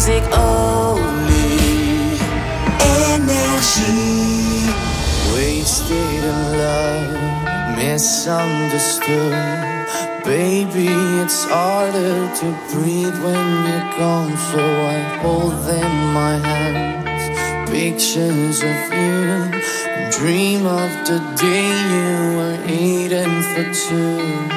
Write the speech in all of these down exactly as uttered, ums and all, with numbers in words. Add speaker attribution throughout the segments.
Speaker 1: music only. Energy. Wasted in love, misunderstood. Baby, it's harder to breathe when you're gone, so I hold in my hands pictures of you and dream of the day you were eating for two.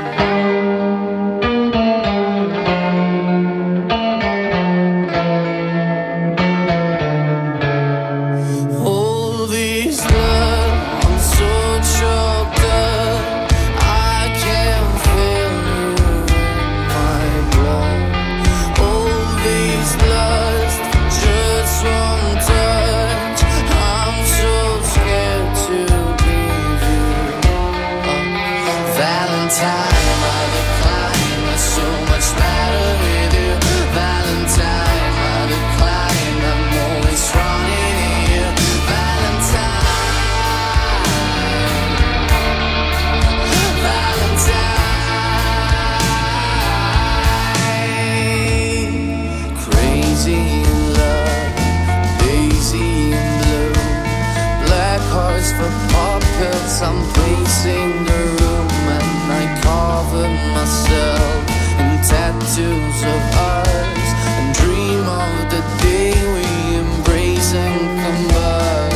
Speaker 1: I'm pacing the room and I cover myself in tattoos of ours and dream of the day we embrace and combine.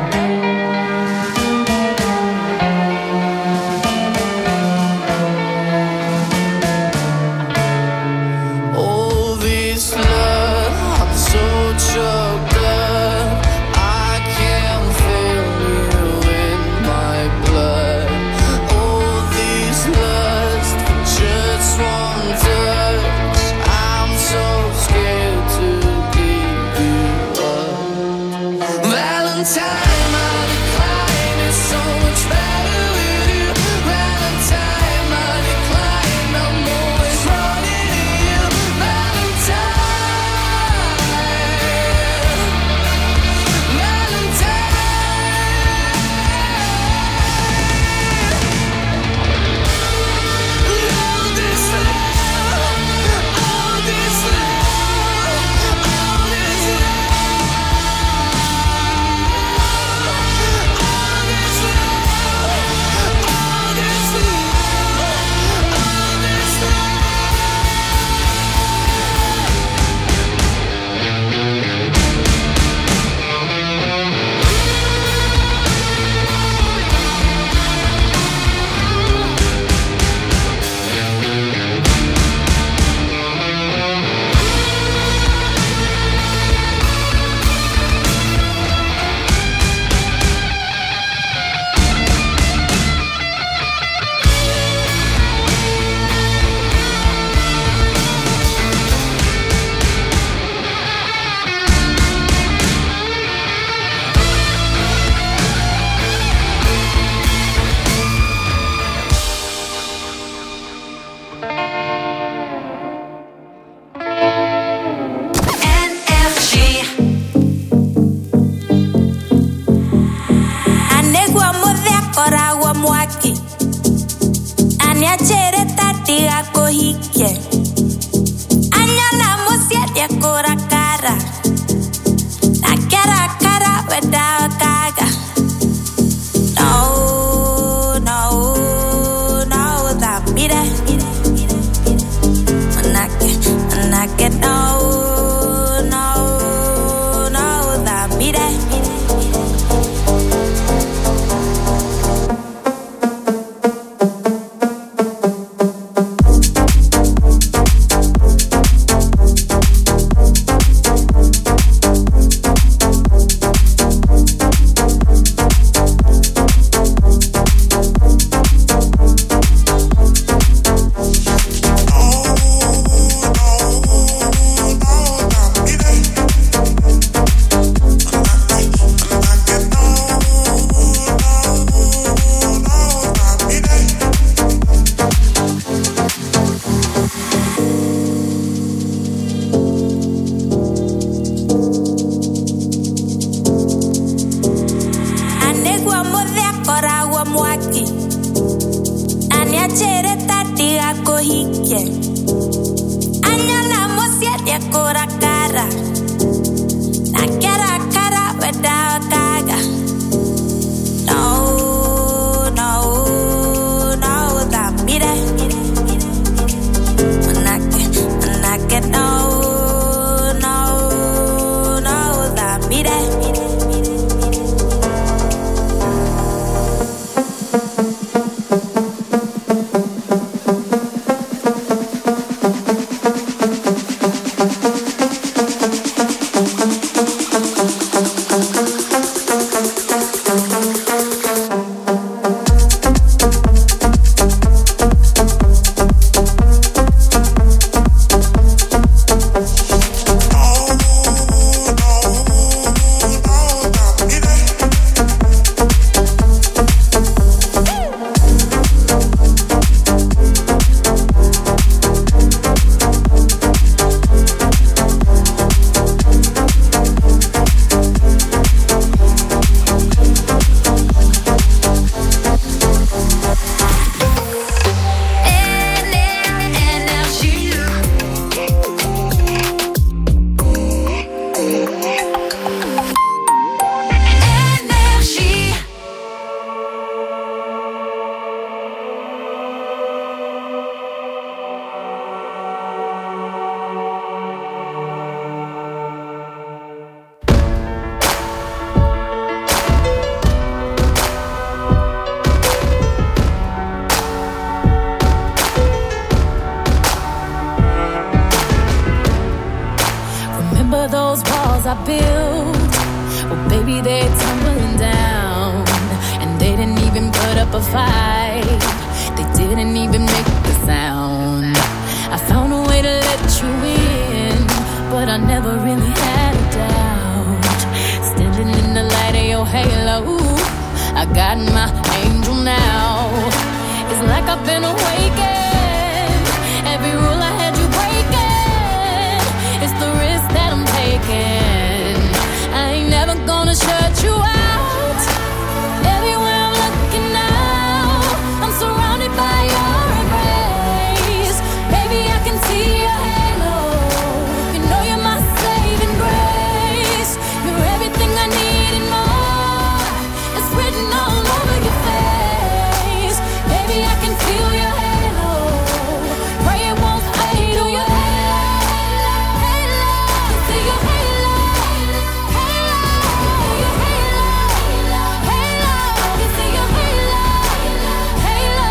Speaker 1: All this love, I'm so choked up, I can't feel you in my blood. All this lust for just one touch, I'm so scared to give you up. Valentine, my decline is so much better with you. Valentine, my decline, I'm always running to you. Valentine, Valentine. All this love, all this love, all this love, all this love, all this love, all this love. Energy. Anegwa modha kora wa mwaki. Anya chere tati ako hike. Anya na musia dia kora kara. Na kara kara weda kaga. No, no, no, that mire. Manake, manake, no, no, no, that mire.
Speaker 2: remember those walls I built? Well, baby, they're tumbling down, and they didn't even put up a fight. They didn't even make the sound. I found a way to let you in, but I never really had a doubt. Standing in the light of your halo, I got my angel now. It's like I've been awakened. Every rule I had you breaking. It's the risk that I'm taking. I ain't never gonna shut you out. Everywhere I'm looking now, I'm surrounded by your embrace. Baby, I can see your halo. You know you're my saving grace. You're everything I need and more. It's written all over your face. Baby, I can feel your halo. Pray it won't fade. Oh, your halo, halo. See your halo, halo. Your halo, halo. You see your halo, halo.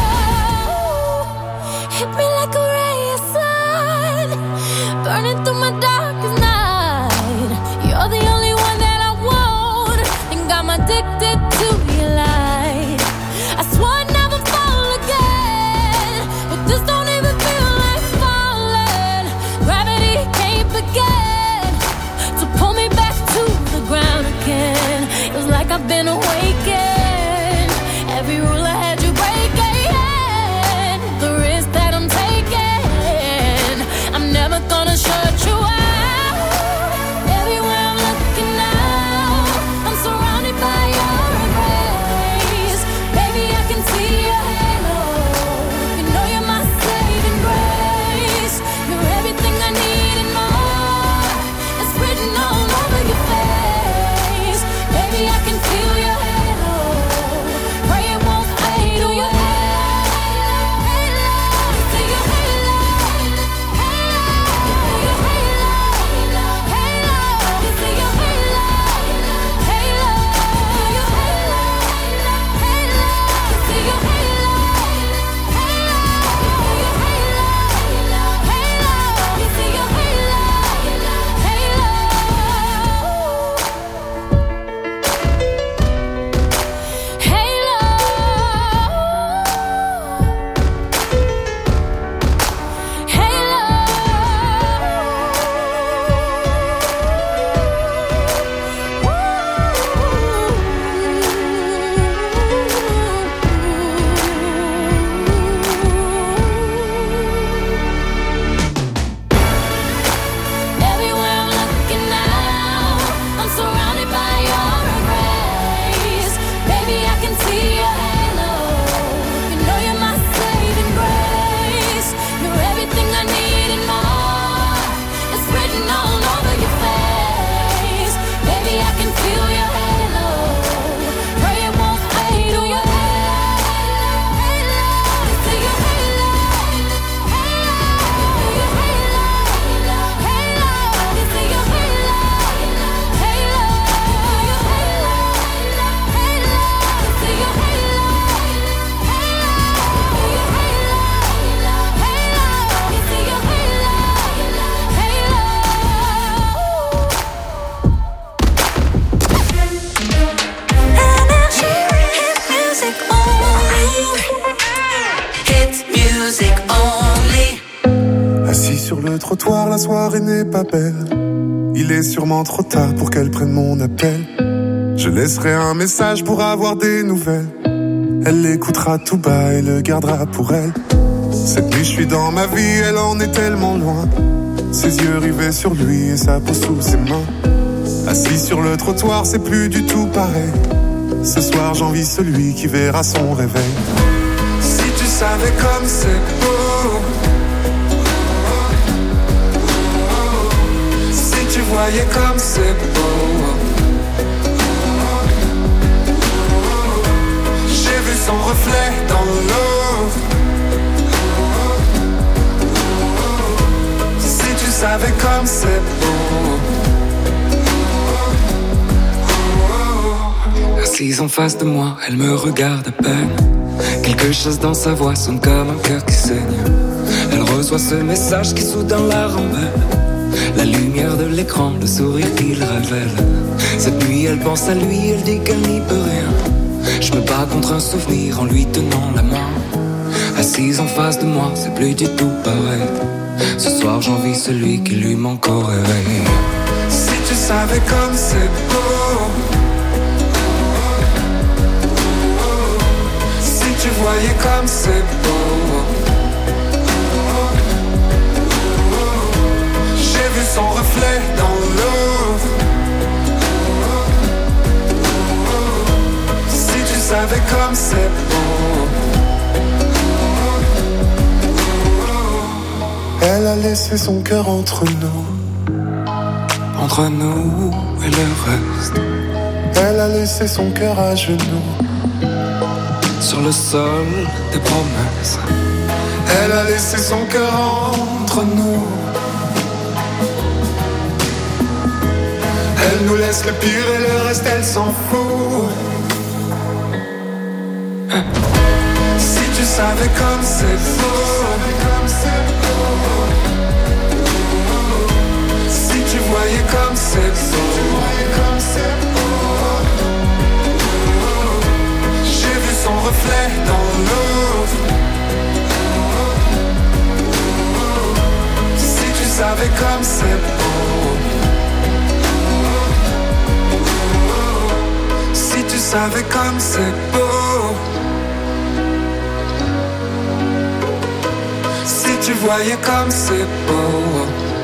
Speaker 2: Hit me like a ray of sun, burning through my darkest night. You're the only one that I want, and got me addicted to your light. I swore I'd never fall again, but this don't even feel like falling. Gravity can't begin to pull me back to the ground again. It was like I've been awakened. Every rule I had you breaking. The risk that I'm taking, I'm never gonna shut you out. Everywhere I'm looking now, I'm surrounded by your embrace. Baby, I can see your halo. You know you're my saving grace. You're everything I need and more. It's written all over your face. Baby, I can feel your halo. Pray it won't fade. Oh, your halo, halo. See your halo, halo. Your halo, halo. You see your halo, halo. Your halo, halo. You see your halo, halo. Your halo, halo. You see your halo, everywhere I'm looking now, I'm surrounded by your embrace. Baby, I can see your halo. You know you're my saving grace. You're everything I need and more. It's written all over your face. Baby, I can feel your halo. Pray it won't fade. Oh, your halo, halo. See your halo, halo. Your halo, halo. You see your halo, halo. Your halo, halo. See your halo, halo. Your halo, halo. You see your halo, halo.
Speaker 3: Energy, hit music only. Hit music only.
Speaker 4: Assis sur le trottoir, la soirée n'est pas belle. Il est sûrement trop tard pour qu'elle prenne mon appel. Je laisserai un message pour avoir des nouvelles. Elle l'écoutera tout bas et le gardera pour elle. Cette nuit je suis dans ma vie, elle en est tellement loin. Ses yeux rivés sur lui et sa peau sous ses mains. Assis sur le trottoir, c'est plus du tout pareil. Ce soir j'envie celui qui verra son réveil. Si tu savais comme c'est beau, si tu voyais comme c'est beau. J'ai vu son reflet dans l'eau. Si tu savais comme c'est beau.
Speaker 5: Assise en face de moi, elle me regarde à peine. Quelque chose dans sa voix sonne comme un cœur qui saigne. Elle reçoit ce message qui soudain la rend belle. La lumière de l'écran, le sourire qu'il révèle. Cette nuit elle pense à lui, elle dit qu'elle n'y peut rien. Je me bats contre un souvenir en lui tenant la main. Assise en face de moi, c'est plus du tout pareil. Ce soir j'envie celui qui lui manque au réveil.
Speaker 6: Si tu savais comme c'est beau, si tu voyais comme c'est beau. J'ai vu son reflet dans l'eau. Si tu savais comme c'est beau.
Speaker 4: Elle a laissé son cœur entre nous.
Speaker 5: Entre nous et le reste.
Speaker 4: Elle a laissé son cœur à genoux.
Speaker 5: Sur le sol des promesses.
Speaker 6: Elle a laissé son cœur entre nous. Elle nous laisse le pire et le reste elle s'en fout. Si tu savais comme c'est beau. Si tu voyais comme c'est beau. J'ai vu son reflet dans l'eau. Si tu savais comme c'est beau. Si tu savais comme c'est beau. Si tu voyais comme c'est beau.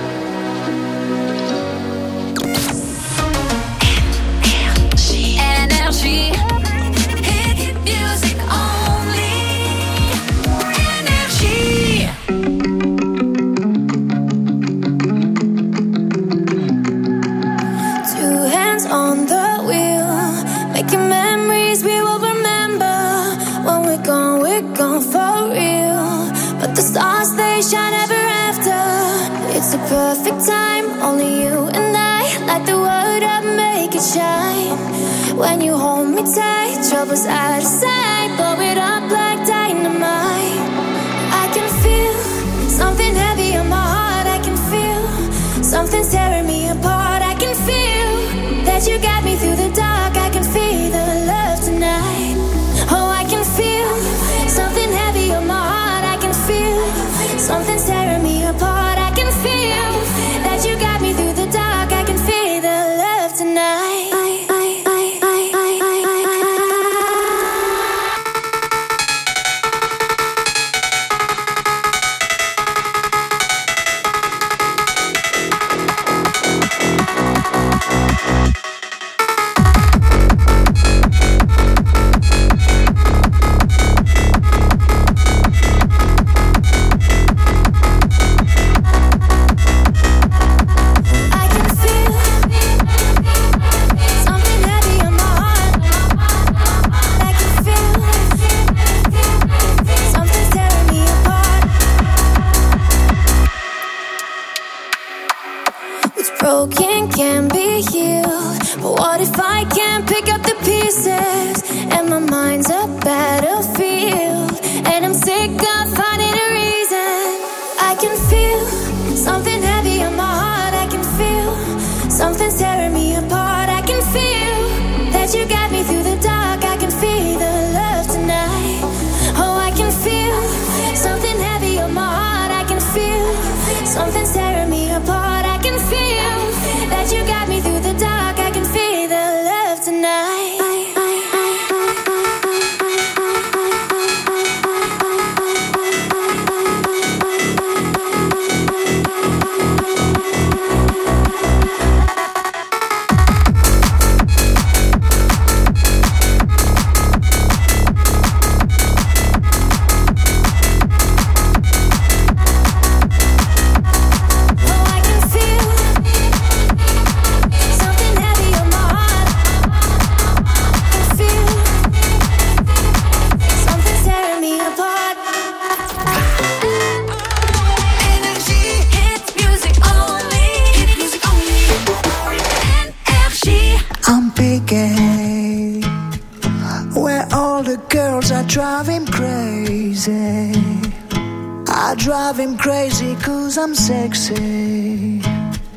Speaker 3: Énergie. Hit music only. Énergie.
Speaker 2: Two hands on the wheel, making memories we will remember. When we're gone, we're gone for real. But the stars, they shine ever after. It's the perfect time, only you and I. Light the world up, make it shine. When you hold me tight, trouble's out of sight. Blow it up like dynamite. I can feel something heavy on my heart. I can feel something's tearing me apart. I can feel that you got me through the dark. I can feel the love tonight. Oh, I can feel something heavy on my heart. I can feel something's tearing me apart. I can feel that you got me through the dark. I can feel the love tonight. Broken can be healed, but what if I can't pick up the pieces? And my mind's a battlefield, and I'm sick of finding a reason. I can feel something heavy on my heart. I can feel something's tearing me apart. I can feel that you got me through the dark. I can feel the love tonight. Oh, I can feel something heavy on my heart. I can feel something's tearing me apart. I can feel that you got me through the dark. I can feel the love tonight.
Speaker 7: Drive him crazy. I drive him crazy 'cause I'm sexy.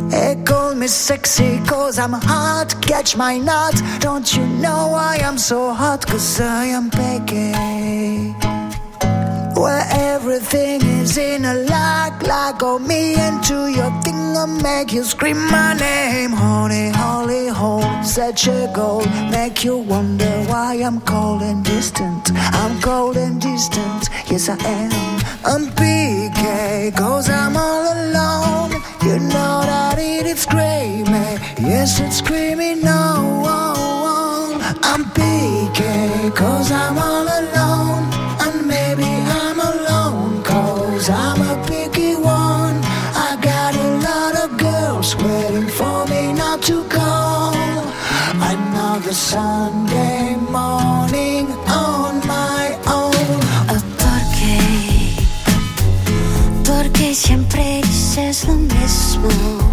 Speaker 7: They call me sexy cause I'm hot. Catch my nut. Don't you know I am so hot? Cause I am Peggy. Where everything is in a lock. Lock on me into your thing. I'll make you scream my name. Honey, holy hole. Such a goal. Make you wonder why I'm cold and distant. I'm cold and distant. Yes I am. I'm P K cause I'm all alone. You know that it is screaming. Yes it's screaming no. I'm P K cause I'm all alone. And maybe I'm alone cause I'm a picky one. I got a lot of girls waiting for me not to go. Another Sunday morning on my own.
Speaker 3: ¿Por qué? Porque siempre dices lo mismo.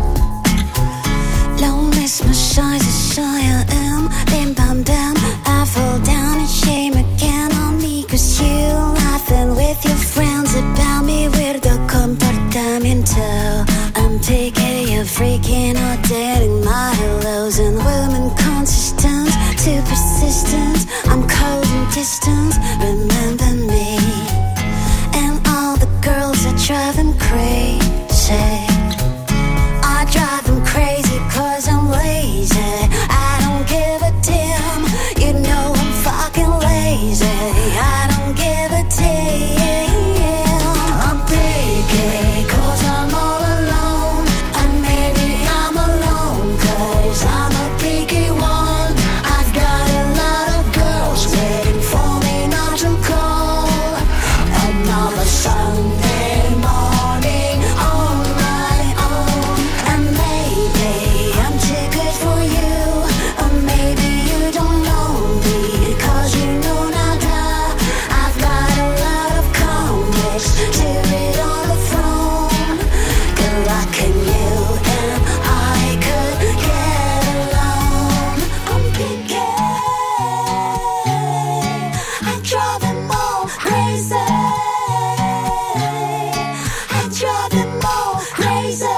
Speaker 3: Lo mismo soy, soy I am. Bim bam bam, I fall down and shame again on me. Cause you laughing with your friends about me. Weirdo comportamiento. I'm taking you freaking out, dating my hellos and women consistent, too persistent. I'm cold and distant, remember me. And all the girls that drive them crazy. I drive them crazy cause I'm lazy. I don't give a damn. You know I'm fucking lazy. I don't give a damn.
Speaker 7: I'm picky cause I'm all alone. And maybe I'm alone cause I'm a picky one. I've got a lot of girls waiting for me not to call. Another Sunday morning on my own. And maybe I'm too good for you. Or maybe you don't know me cause you know nada. I've got a lot of comics to read on the phone. Good luck in you and I could get alone. I'm picky. I drive them all crazy. I drive them all crazy.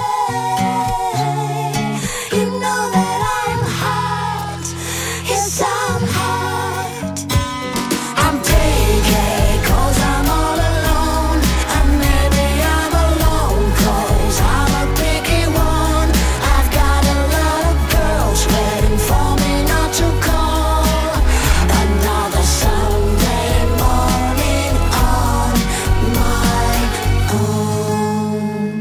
Speaker 7: You know that I'm hot. Yes, I'm hot. I'm picky cause I'm all alone. And maybe I'm alone cause I'm a picky one. I've got a lot of girls waiting for me not to call. Another Sunday morning on my own.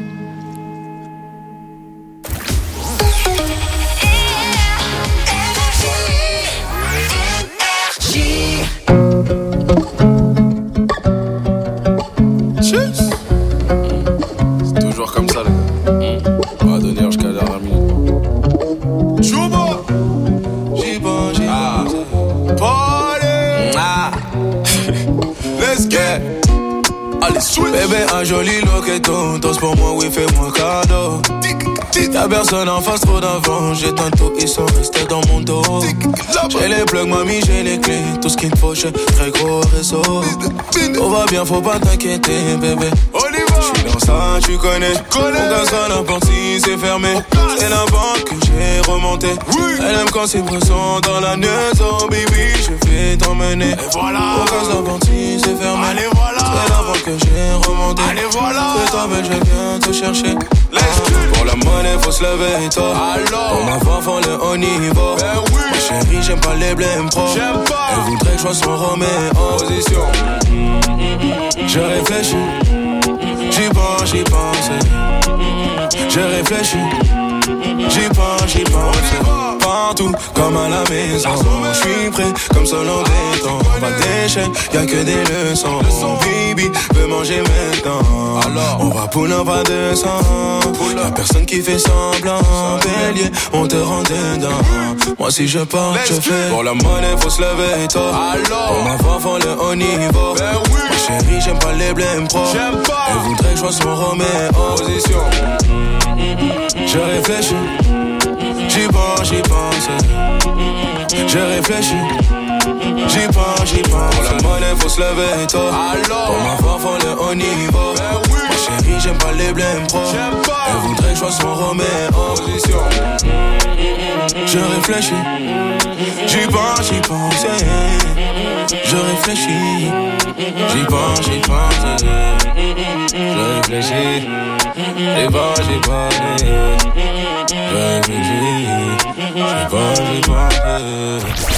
Speaker 8: C'est toujours comme ça, les gars. On va donner jusqu'à la dernière minute. Chouba! J'y pense, j'y pense. Party! Ah! Let's get! Allez, switch! Bébé, un joli loqueton. Danse pour moi, oui, fais-moi cadeau. T'as personne en face, trop d'avant. J'éteins tout, ils sont restés dans mon dos. J'ai les plugs, mamie, j'ai les clés. Tout ce qu'il me faut, j'ai très gros réseau. Tout va bien, faut pas t'inquiéter, bébé. J'suis dans ça, tu connais. On casse à la porte si c'est fermé. C'est la banque que j'ai remonté. Elle aime quand c'est présent dans la neige. Oh baby, je vais t'emmener. On casse la porte si c'est fermé. C'est la banque que j'ai remonté. Fais-toi belle, je viens te chercher. Pour la monnaie, faut se lever tôt. Pour ma femme, faut le haut niveau. Ma chérie, j'aime pas les blèmes pro. Elle voudrait que je sois son Roméo. Position. Je réfléchis. J'y pense, j'y pense. Je réfléchis. J'y pense, j'y pense. Partout, comme à la maison. J'suis prêt, comme selon des temps. Pas d'échec, y'a que des leçons. Baby, veux manger maintenant. Alors, on va pull up à deux cents. Y'a personne qui fait semblant. Bélier, on te rend dedans. Moi si je pars, je fais. Pour la monnaie, faut se lever tôt. Pour ma femme, faut le haut niveau. Ma chérie, j'aime pas les blèmes pro. Elle voudrait que je sois son Roméo. Position. Je réfléchis. J'y pense, j'y pense. Je réfléchis. J'y pense, j'y pense. Pour la monnaie, faut se lever tôt. Pour ma femme, faut le haut niveau. Ma chérie, j'aime pas les blèmes pro. Elle voudrait que je sois son Roméo. Position. Je réfléchis, j'y pense, j'y pense. Je réfléchis, j'y pense, j'y pense. Je réfléchis, j'y pense, j'y pense. Je réfléchis, j'y pense, j'y pense.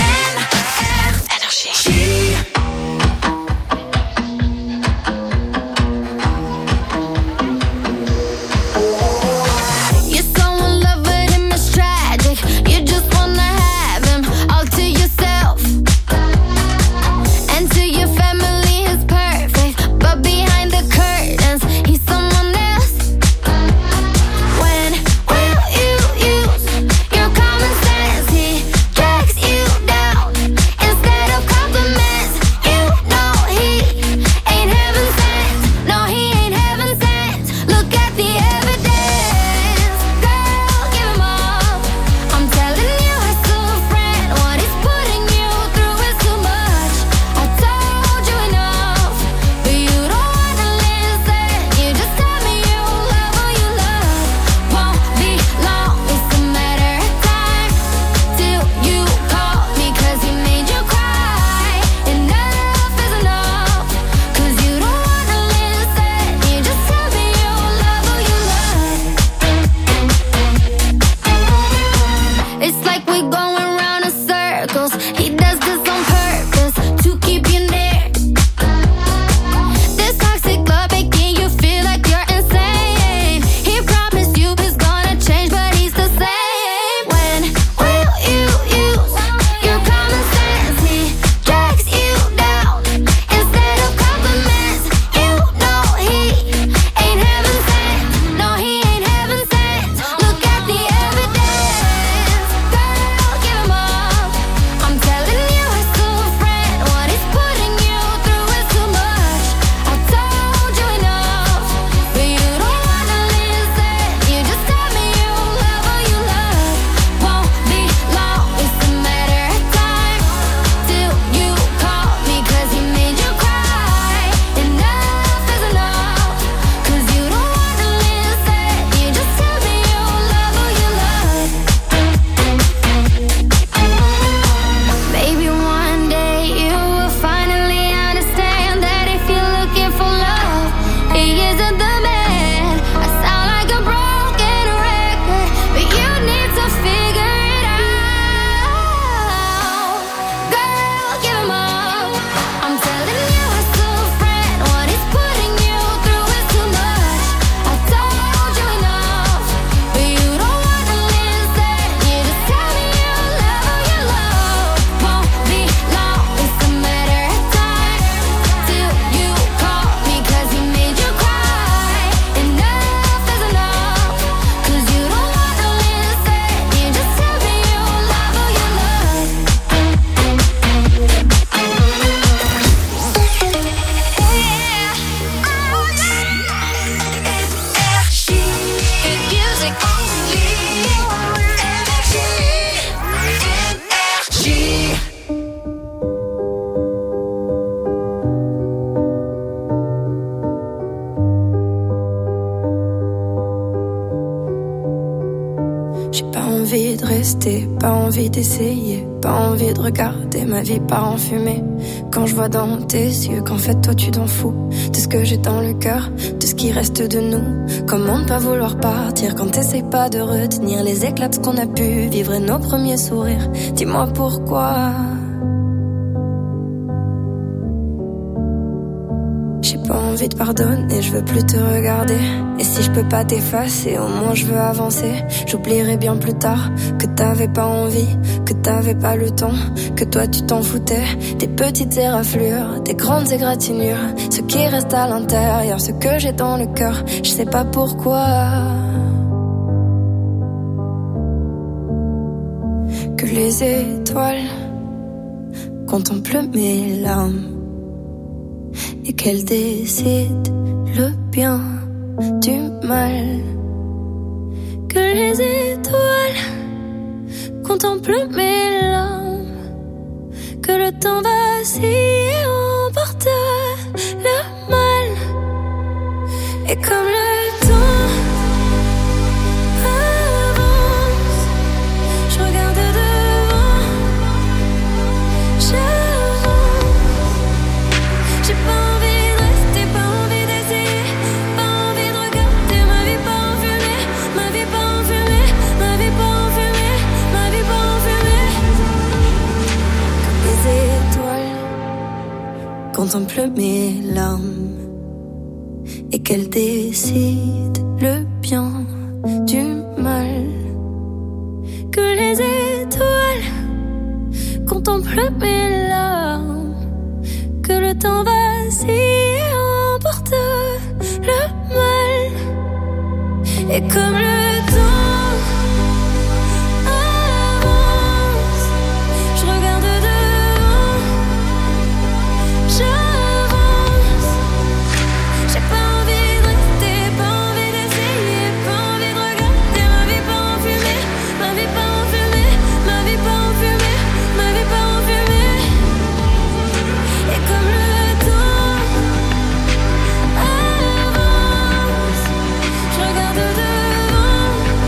Speaker 9: Pas envie d'essayer, pas envie de regarder ma vie part en fumée. Quand je vois dans tes yeux qu'en fait toi tu t'en fous de ce que j'ai dans le cœur, de ce qui reste de nous. Comment ne pas vouloir partir quand t'essayes pas de retenir les éclats de ce qu'on a pu vivre et nos premiers sourires. Dis-moi pourquoi. J'ai pas envie de pardonner, je veux plus te regarder. Et si je peux pas t'effacer, au moins je veux avancer. J'oublierai bien plus tard que t'avais pas envie, que t'avais pas le temps, que toi tu t'en foutais. Des petites éraflures, des grandes égratignures, ce qui reste à l'intérieur, ce que j'ai dans le cœur, je sais pas pourquoi. Que les étoiles contemplent mes larmes et qu'elles décident le bien du mal. Que les étoiles contemplent mes larmes, que le temps vacille et emporte le mal, Et comme le temps avance, je regarde devant, j'avance. J'ai pas envie de rester, pas envie d'essayer, pas envie de regarder ma vie pas en fumée, ma vie pas en fumée, ma vie pas en fumée, ma vie pas en fumée. Comme les étoiles contemplent mes larmes et qu'elles décident le bien du mal. Que les étoiles contemplent mes larmes, que le temps vacille et emporte le mal. Et comme le temps avance, je regarde devant, j'avance. J'ai pas envie de rester, pas envie d'essayer, pas envie de regarder ma vie pas en fumée, ma vie pas en fumée, ma vie pas en fumée, ma vie pas en fumée. Et comme le temps avance, je regarde devant,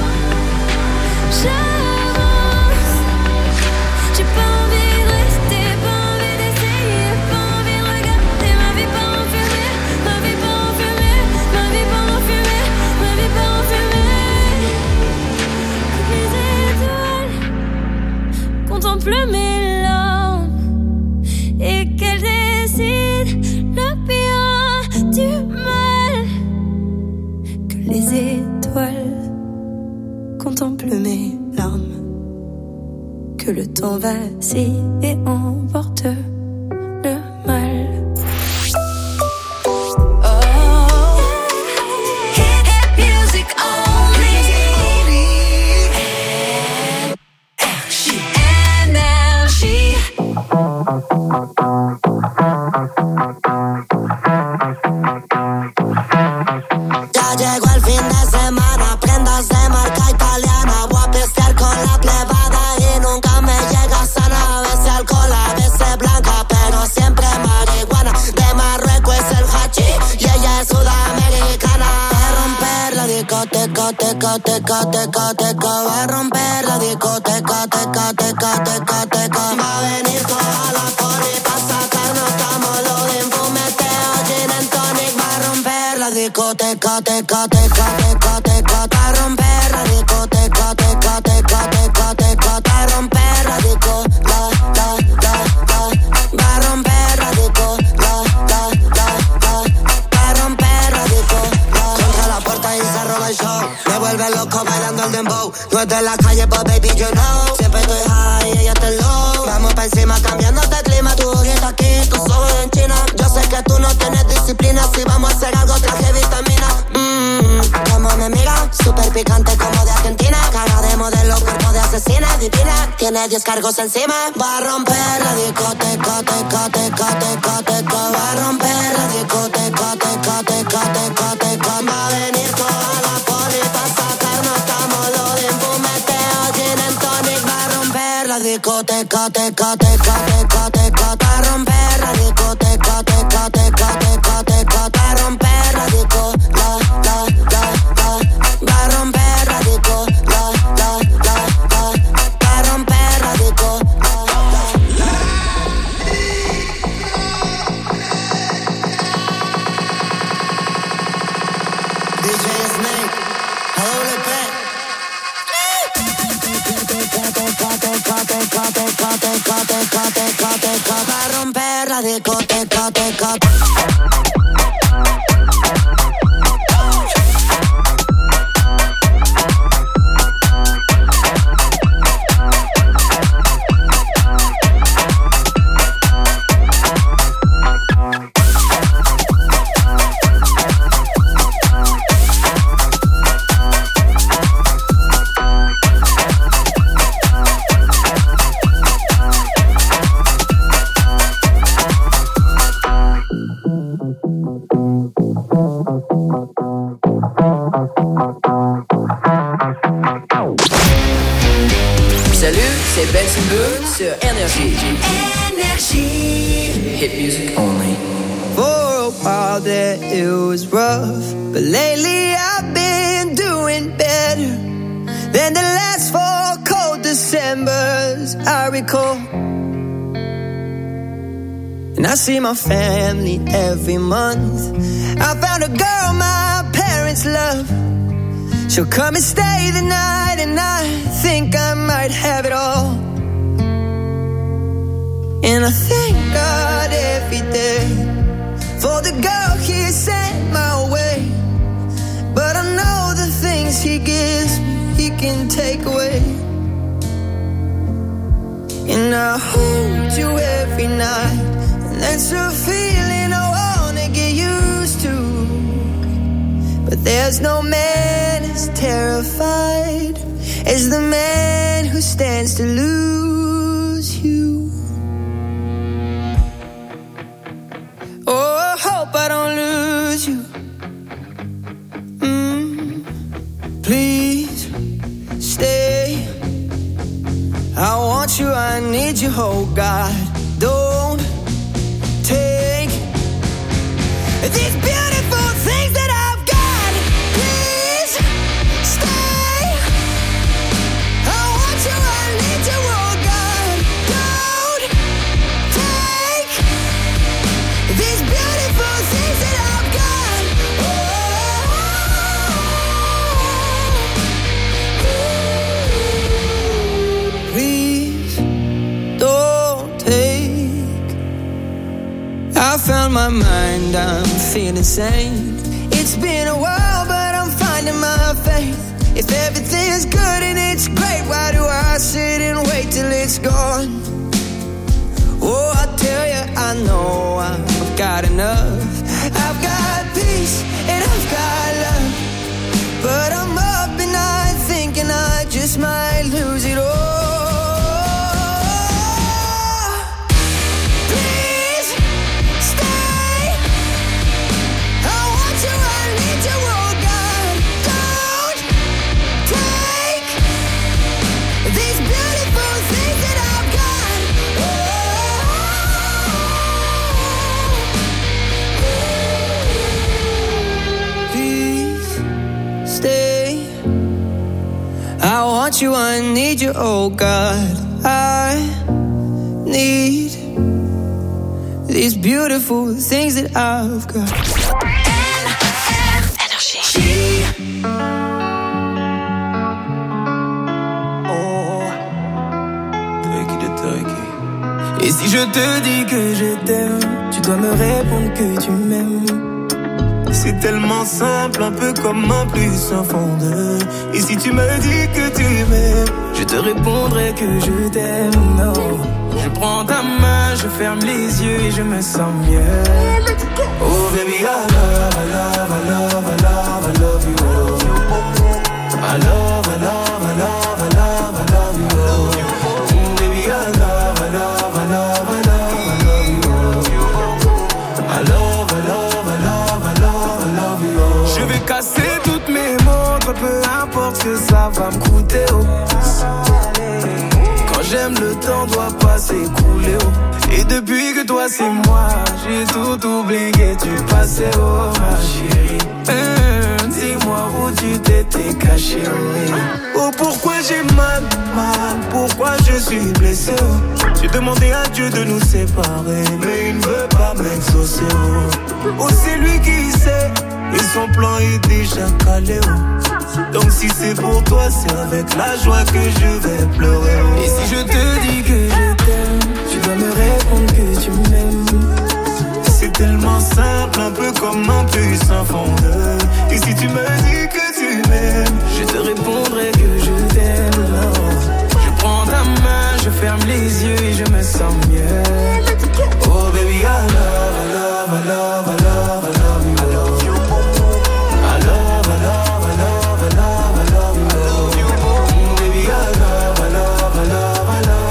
Speaker 9: j'avance. J'ai pas envie de rester, pas envie d'essayer, pas envie de regarder ma vie pas en fumée, ma vie pas en fumée, ma vie pas en fumée, ma vie pas en fumée. Les étoiles contemplent mes larmes et qu'elles décident le bien du mal. Que les étoiles contemplent mes larmes, que le temps vacille et emporte le mal. Music only. Énergie.
Speaker 10: Ya llegó el fin de semana, prendas de marca italiana. Voy a pistear con la plebada y nunca me llega sana. A veces alcohol, a veces blanca, pero siempre marihuana. De Marruecos es el hachí y ella es sudamericana. Va a romper la discoteca, teca, teca, teca, teca. Va a romper la discoteca, teca, teca, teca, teca. Va a venir toda la poli pa' sacarnos, estamos lo de un fumeteo, gin and tonic. Va a romper la discoteca, teca, teca, teca, teca. Va a romper la discoteca, teca, teca, teca, teca. Va a romper la disco, la, la, la, la. Va a romper la disco, la, la, la, la. Va a romper la disco, la. Contra la puerta y se roba el show. Me vuelve loco bailando el dembow. No es de la calle, but baby, you know. Siempre estoy high y ella está low. Vamos pa' encima cambiándote el clima. Tu ojito aquí, tus ojos en China. Yo sé que tú no tienes disciplina. Si vamos a hacer algo, traje vitamina. Mmm, como me mira, súper picante como de Argentina. Cara de modelo, cuerpo de asesina, divina. Tiene diez cargos encima. Va a romper la discoteca, teca, teca, teca, teca. Va a romper la discoteca, teca, teca, teca, teca. Va a venir toda la poli pa' sacarnos, estamos lo de un fumeteo, gin and tonic. Va a romper la discoteca, teca, teca, teca, teca. Va a romper la discoteca, teca, teca, teca, teca. Va a romper la disco, la, la, la, la. Va a romper la disco, la, la, la, la. Va a romper la disco, la, la, la. D J Snake, A W P. Va a romper la discoteca, teca.
Speaker 11: c'est Benson Boone sur Énergie.
Speaker 10: Énergie.
Speaker 11: Hit music only.
Speaker 12: For a while out there it was rough, but lately I've been doing better than the last four cold Decembers I recall. And I see my family every month. I found a girl my parents love. She'll come and stay the night, and I think I might have it all. And I thank God every day for the girl He sent my way. But I know the things He gives me, He can take away. And I hold you every night, and that's a feeling I wanna get used to. But there's no man as terrified as the man who stands to lose you. Oh, I hope I don't lose you. Mm, please stay. I want you, I need you, oh God. Don't take these beautiful things that I've got. Please stay. I want you, I need you, oh God. Don't take these beautiful things that I've got. Oh, please don't take. I found my mind, I'm feeling sane. It's been a while, but I'm finding my faith. If everything is good and it's great, why do I sit and wait till it's gone? Oh, I tell you, I know I've got enough. I've got peace and I've got love, but I'm up at night thinking I just might lose it all. Please stay. I want you, I need you, oh God. Don't take these beautiful things that I've got. Please stay. I want you, I need you, oh God. I need these beautiful things that I've got.
Speaker 13: Et si je te dis que je t'aime, tu dois me répondre que tu m'aimes. C'est tellement simple, un peu comme un plus un fond de. Et si tu me dis que tu m'aimes, je te répondrai que je t'aime. Oh. Je prends ta main, je ferme les yeux et je me sens mieux. Oh baby, I love, I love, I love, I love, I love you. Oh. I love, I love, I love, I love, I love you. Oh. Mm, baby, I love, I love, I love, I love, I love you. Oh. I love, I love, I love, I love, I love you. Oh. Je vais casser toutes mes montres, peu importe ce que ça va me coûter. Oh. Quand j'aime, le temps doit pas s'écouler. Oh. Et depuis que toi c'est moi, j'ai tout oublié, tu passais, oh ma chérie. Hum, dis-moi où tu t'étais caché, oh. Oh pourquoi j'ai mal, mal, pourquoi je suis blessé, oh. J'ai demandé à Dieu de nous séparer, mais il ne veut pas m'exaucer, oh. Oh c'est lui qui sait, et son plan est déjà calé, oh. Donc si c'est pour toi, c'est avec la joie que je vais pleurer, oh. Et si je te dis que je t'aime, tu dois me répondre que tu m'aimes. C'est tellement simple, un peu comme un plus un fond de. Et si tu me dis que tu m'aimes, je te répondrai que je t'aime. Oh. Je prends ta main, je ferme les yeux et je me sens mieux. Oh baby, I love, I love, I love, I love, I love you. I love you. I love, I love, I love, I love, I love you. Oh. Baby, I love, I love, I love, I love.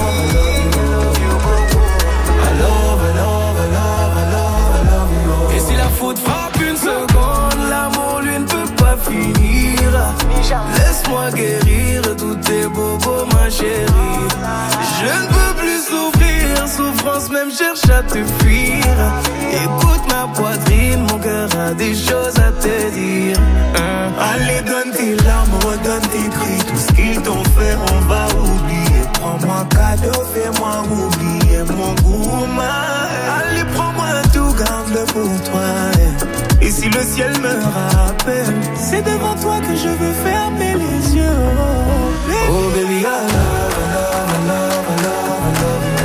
Speaker 13: Et si la faute frappe une seconde, l'amour lui ne peut pas finir. Laisse-moi guérir tous tes bobos, ma chérie. Je ne peux plus souffrir, souffrance même cherche à te fuir. Écoute ma poitrine, mon cœur a des choses à te dire. Hein? Allez, donne tes larmes, redonne tes cris. Tout ce qu'ils t'ont fait, on va oublier. Prends-moi cadeau, fais-moi oublier mon gourmand. Allez, prends-moi tout, garde-le pour toi. Et si le ciel me rappelle, c'est devant toi que je veux fermer les yeux. Oh baby, oh, baby I love, I love, I love, I love, I love you.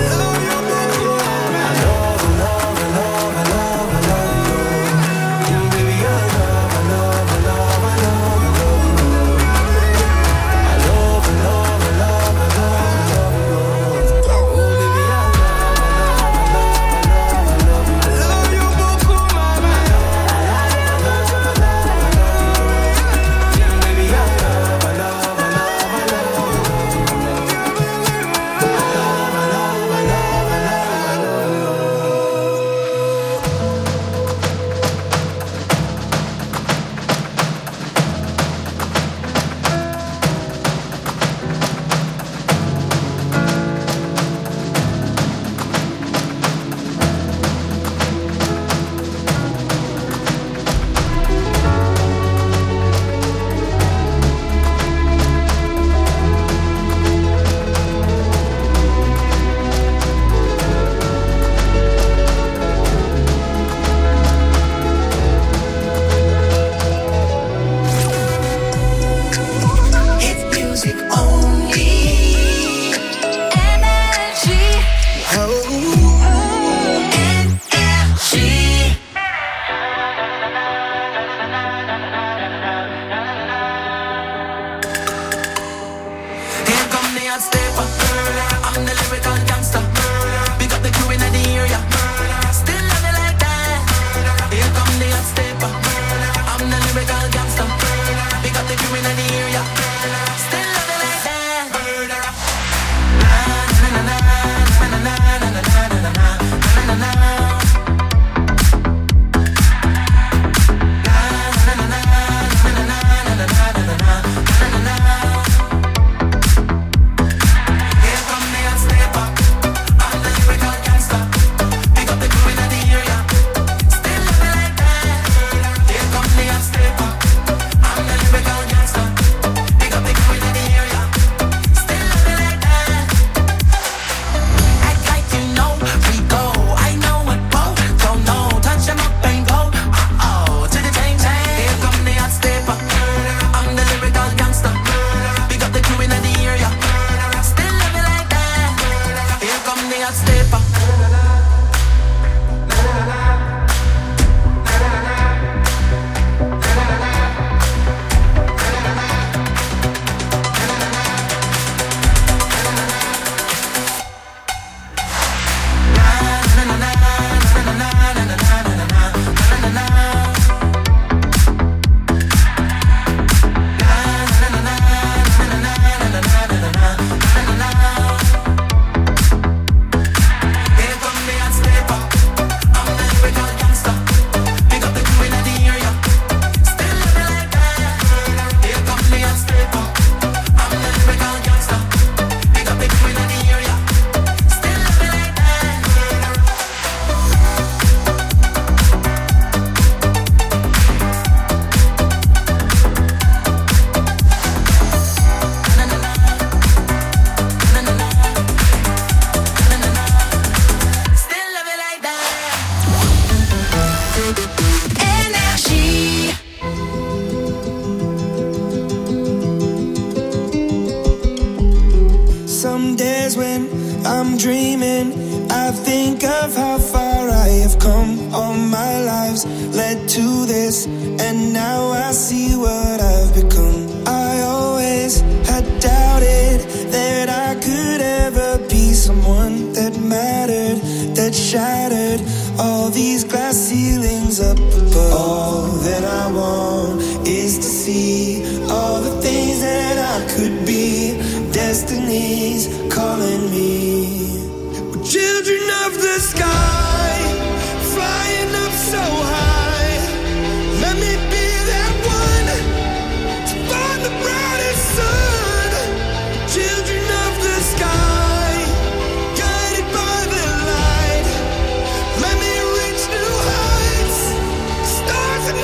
Speaker 14: Stars in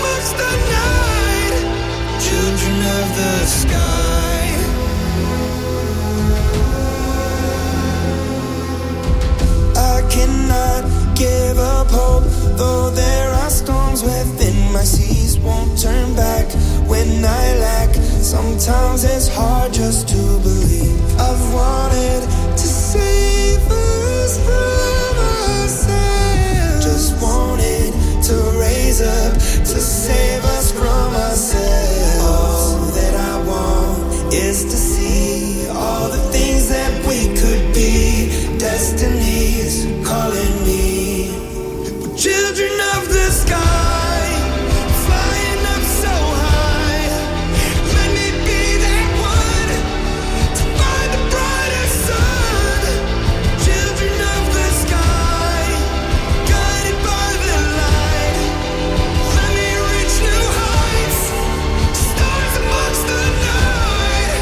Speaker 14: Though there are storms within, my seas won't turn back. When I lack, sometimes it's hard just to believe. I've wanted to save us from ourselves. Just wanted to raise up, to save us from ourselves. All that I want is to see all the things that we could be. Destiny's calling me. We're children of the sky, flying up so high. Let me be that one to find the brighter sun. Children of the sky, guided by the light. Let me reach new heights, stars amongst the night.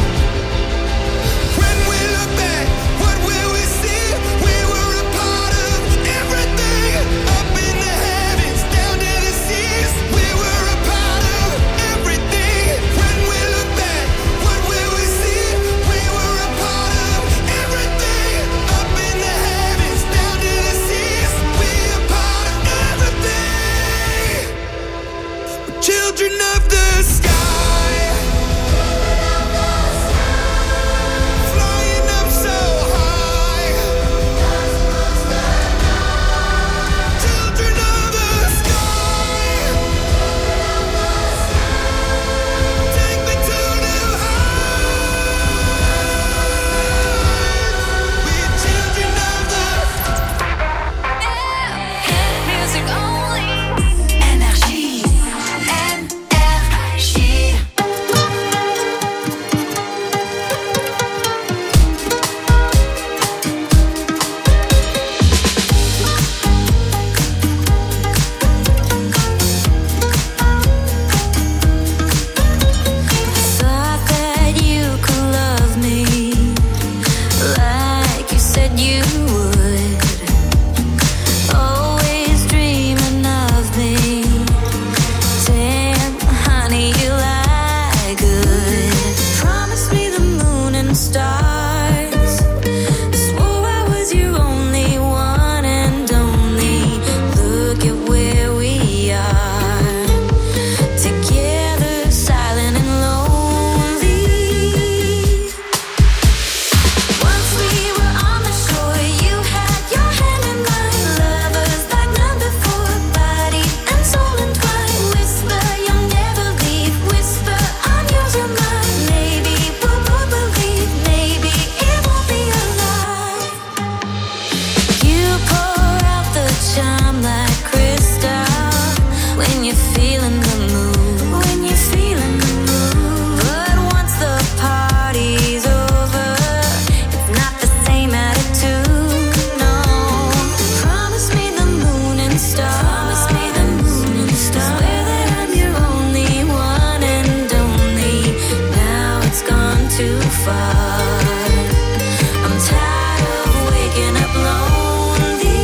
Speaker 14: When we look back, what will we see? We were a part of everything. Up in the heavens, down to the seas. We were a part of everything. When we look back, what will we see? We were a part of everything. Up in the heavens, down to the seas. We a part of everything. We're children of the sky, flying up so high. Children of the sky, take me to new heights. We're children of the
Speaker 2: Music only. Énergie. Énergie.
Speaker 3: Thought that you could love me like you said you would. Always dreaming of me. Damn, honey, you lie good. Promise me the moon and stars. Swore I was your only one and only. Look at where we are. Together, silent and lonely. Once we were on the shore, you had your hand in mine. Lovers like none before, body and soul entwined. Whisper, you'll never leave. Whisper, I'm yours, you're mine. Maybe we'll both believe. Maybe it won't be a lie. You pour out the charm like crystal when you're feeling the mood. When you're feeling the mood. But once the party's over, it's not the same attitude. No. Promise me the moon and stars. Promise me the moon and stars. Swear that I'm your only one and only. Now it's gone too far. I'm tired of waking up lonely.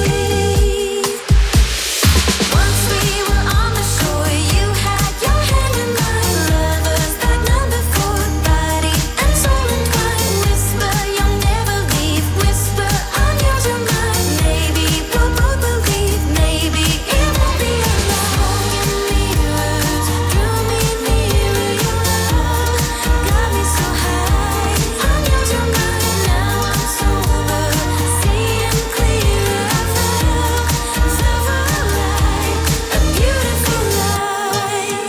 Speaker 3: Once we were on the shore, you had your hand in mine. Lovers like none before, body and soul entwined. Whisper, you'll never leave. Whisper, I'm yours, you're mine. Maybe we'll both believe. Maybe it won't be a lie. Mirrors drew me nearer. Your love got me so high. I'm yours, you're mine. Now I'm sober, seeing clearer. I felt silver light, a beautiful light.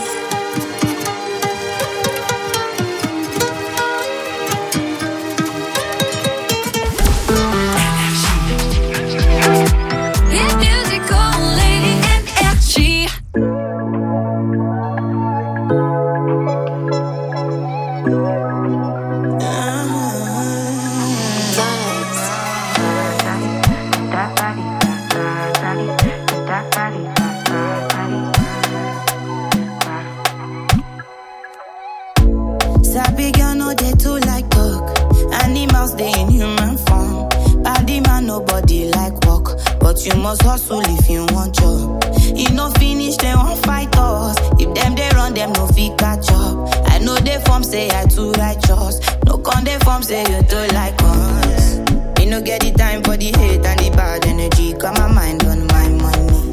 Speaker 2: Yeah, music only. Énergie.
Speaker 15: Sabi girl no dey too like talk. Animals dey in human form. Body man nobody like walk, but you must hustle if you want job. E no finish dem wan fight us. If dem dey run dem no fit catch up. I know dey form say I too righteous. No con dey form say you too like us. Me no get the time for the hate and the bad energy. Got my mind on my money.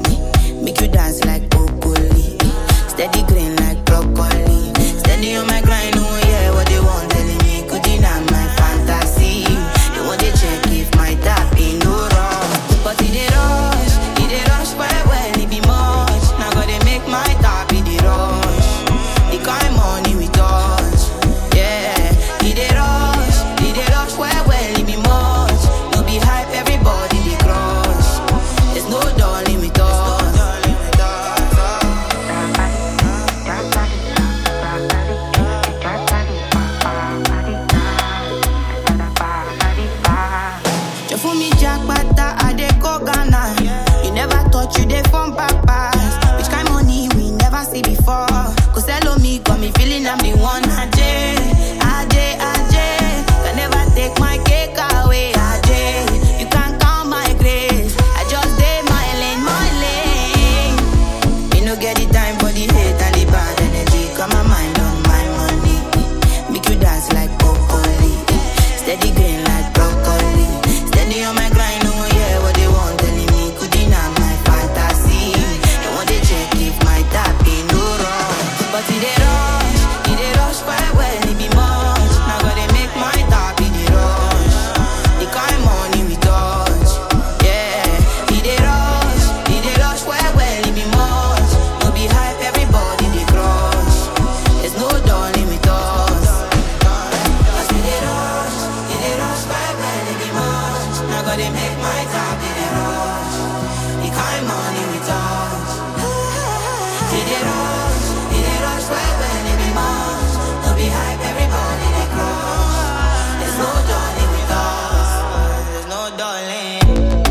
Speaker 15: the phone papas. Which kind money we never see before. Cause hello me, got me feeling I'm the one. Ajay, Ajay, Ajay. Can never take my cake away. Ajay, you can't count my grace. I just did my lane, my lane. Me no get the time for the hate and the bad energy. Got my mind on my money. Make you dance like broccoli. Steady green like broccoli. Steady on my grind, no one hear what they want telling me. Could deny my fantasy. They want to check if my tap ain't no wrong. But it they rush, it they rush quite well, it be much. Now gotta make my tap in the rush. The kind money we touch, yeah. It they rush, it they rush quite well, it be much. No be hype, everybody they crush. There's no darling with us. Cause it they rush, it they rush quite well, it be much. Now gotta make my tap in the rush. The kind money we touch. It they rush, it they rush quite well, it be much. No be hype, everybody they crush. There's no darling with us. There's no darling.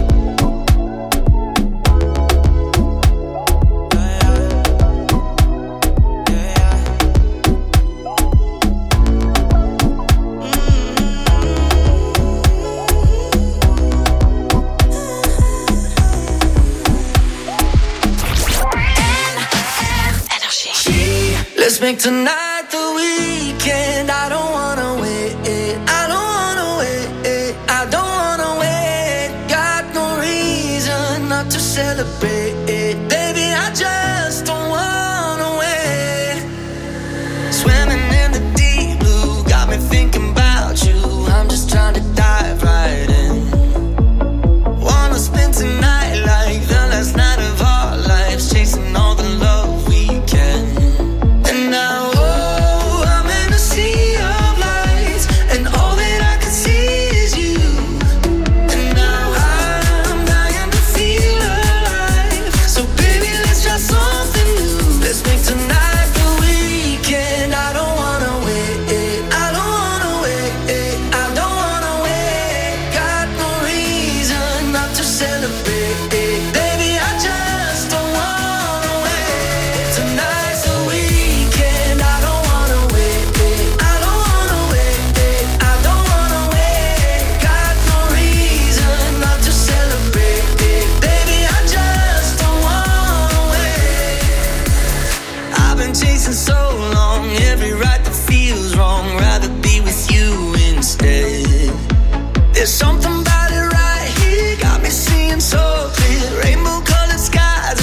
Speaker 12: Let's make tonight the weekend. I don't wanna wait. I don't wanna wait. I don't wanna wait. Got no reason not to celebrate. Baby, I just don't wanna wait. Swimming in the deep blue got me thinking about you. I'm just trying to dive right in. Wanna spend tonight like the last night of our lives, chasing all the love we can. And now, oh, I'm in a sea of lights, and all that I can see is you. And now I'm dying to feel alive. So baby, let's try something new. Let's make tonight the weekend. I don't wanna wait. I don't wanna wait. I don't wanna wait. Got no reason not to celebrate. Baby, I just don't wanna wait. Tonight's the weekend. I don't wanna wait. I don't wanna wait. I don't wanna wait. Got no reason not to celebrate. Baby, I just don't wanna wait. I've been chasing so long, every right that feels wrong. Rather be with you instead. There's something about it right here, got me seeing so clear. Rainbow colored skies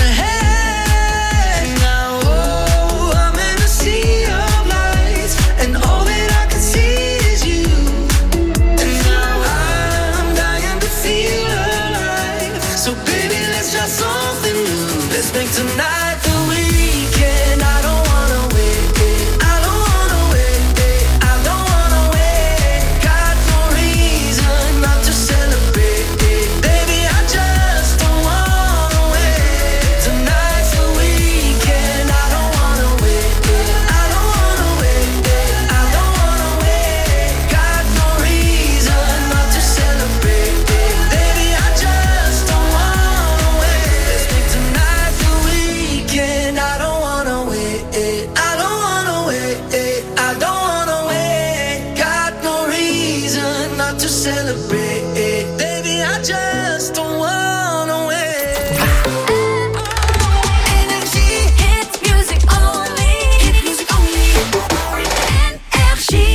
Speaker 12: ahead. Now, oh, I'm in a sea of lights, and all that I can see is you. And now I'm dying to feel alive. So baby, let's try something new. Let's make tonight the weekend. I don't wanna wait. I don't wanna wait. I don't wanna wait. Got no reason not to celebrate. Baby, I just don't wanna wait. Tonight's the weekend. I don't wanna wait. I don't wanna wait. I don't wanna wait. Got no reason not to celebrate. Baby, I just don't wanna wait. Let's make tonight the weekend. I don't wanna wait. I don't wanna wait. I don't wanna wait. Got no reason not to celebrate. Baby, I just don't wanna wait.
Speaker 3: Energy hits music only. Hit music only. Energy.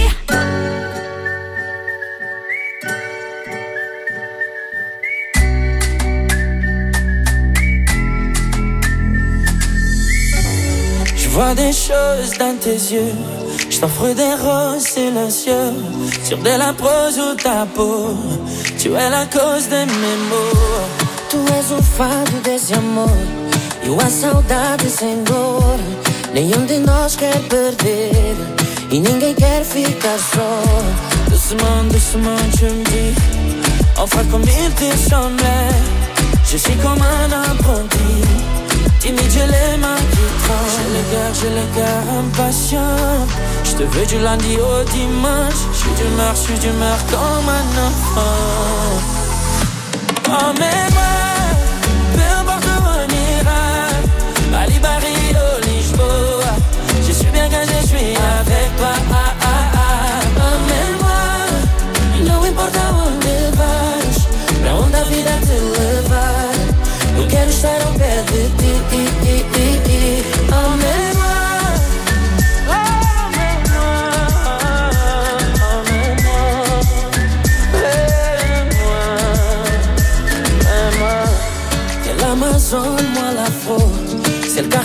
Speaker 12: Je vois des choses dans tes yeux. Je t'offre des roses silencieux sur de la prose ou ta peau. Tu es la cause de mes maux. Tu és o fado desse amor e a saudade sem dor. Nenhum de nós quer perder e ninguém quer ficar só. Doucement, doucement, tu me dis enfin comme il te semblait. Je suis comme un apprenti, timide, j'ai les mains qui tremblent. J'ai le cœur, j'ai le cœur impatient. Je te veux du lundi au dimanche. Je suis d'humeur, je suis d'humeur comme un enfant. Oh mais moi, peu importe où on ira.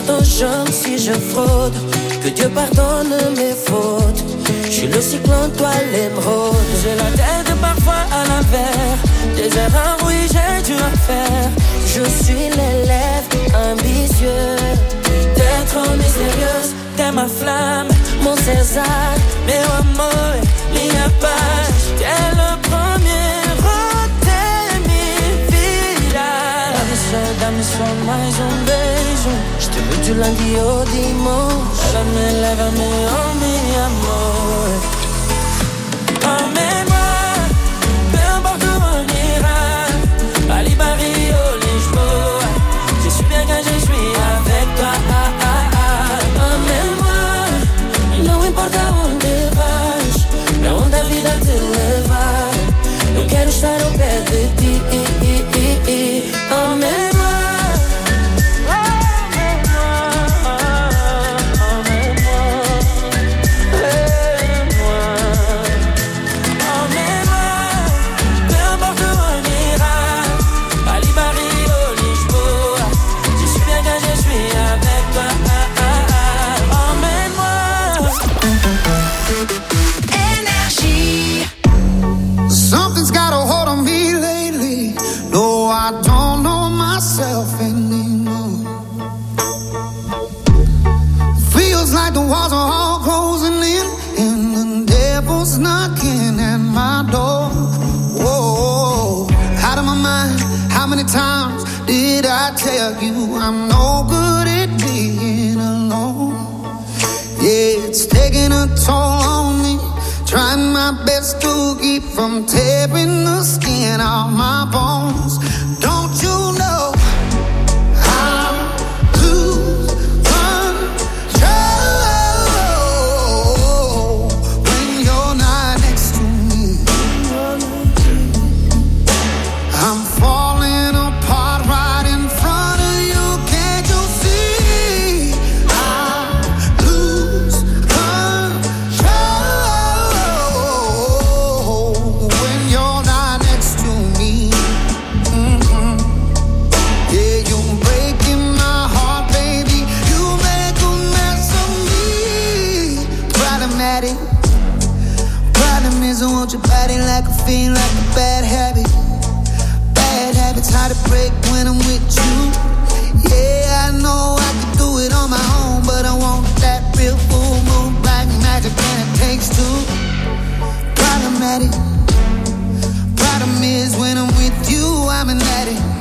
Speaker 16: pardon genre si je fraude. Que Dieu pardonne mes fautes. Je suis le cyclone, toi l'émeraude. J'ai la tête parfois à l'envers. Des erreurs, oui, j'ai dû en faire. Je suis l'élève ambitieux. T'es trop mystérieuse, t'es ma flamme, mon César, meu amor, minha paz. T'es le premier, oh, t'es mi vida. Dá-me só, dá-me só mais um beijo. Je te veux du lundi au dimanche. Lève-moi, lève-moi, oh mi amor. Emmène-moi, peu importe où on ira. Bali, Paris, au Lisboa. Je suis bien quand je suis avec toi. Emmène-moi, não importa onde vais, pra onde a vida te levar. Eu quero estar ao pé de ti. Emmène-moi.
Speaker 7: Something's got a hold on me lately. No, I don't know myself anymore. Feels like the walls are all closing in, and the devil's knocking at my door. Whoa, out of my mind. How many times did I tell you I'm no good at being alone? Yeah, it's taking a toll on me. Trying my best to keep from tearing the skin off my bones. Don't you know I'm lose control when you're not next to me? I'm falling apart right in front of you. Can't you see? I lose control when you're not next to me. Mm-hmm. Yeah, you're breaking my heart, baby. You make a mess of me. Problematic. Problem is I want your body like a fiend, like a bad habit. Bad habits hard to break when I'm with you. Yeah, I know I could do it on my own, but I want that real full moon black magic, and it takes two. Problematic. Problem is when I'm with you, I'm an addict.